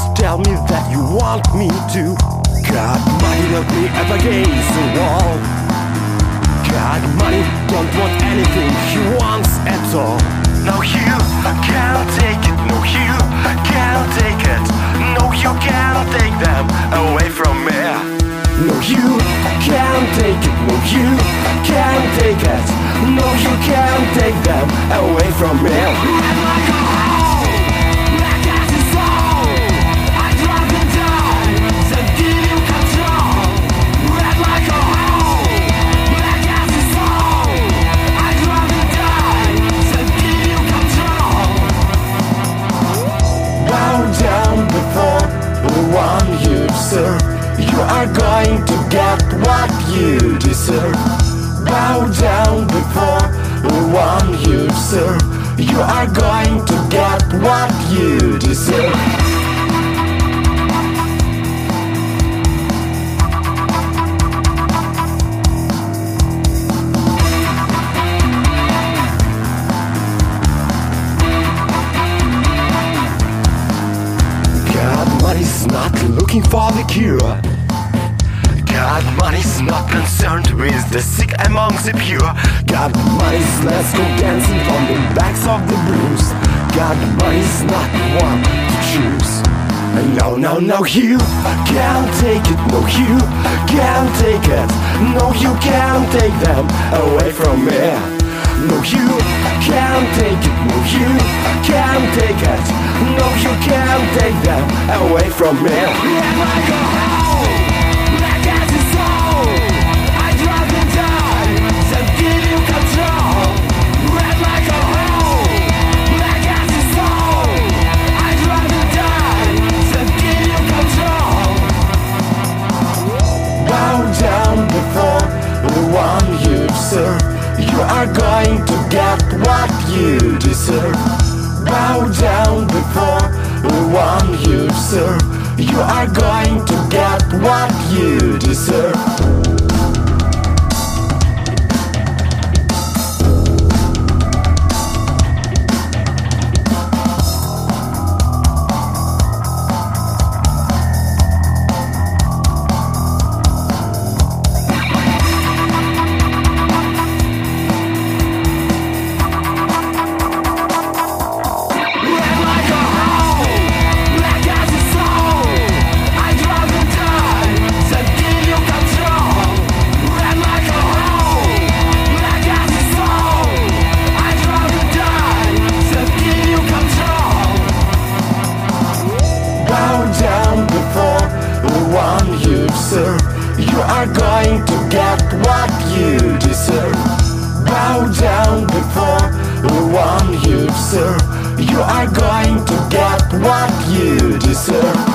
tell me that you want me to. Got money, knock me up against the wall. Got money, don't want anything he wants at all. No, you can't take it, no, you can't take it. No, you can't take them away from me. No, you can't take it, no, you can't take it. No, you can't take them away from me. Red like a hole, black as his soul. I'd rather die than give you control. Red like a hole, black as his soul. I'd rather die than give you control. Bow down before the one you serve. You are going to get what you deserve. Bow down before the one you serve. You are going to get what you deserve. God, money's not looking for the cure. God, money's not concerned with the sick among the pure. God, money's let's go dancing on the backs of the blues. God, money's not one to choose. No, no, no, you can't take it. No, you can't take it. No, you can't take them away from me. No, you can't take it. No, you can't take it. No, you can't take them away from me. Red like a hole, black as his soul. I'd rather die than give you control. Red like a hole, black as his soul. I'd rather die than give you control. Bow down before the one you serve. You are going to get what you deserve. Bow down before the one you serve. You are going to get what you deserve. You are going to get what you deserve. Bow down before the one you serve. You are going to get what you deserve.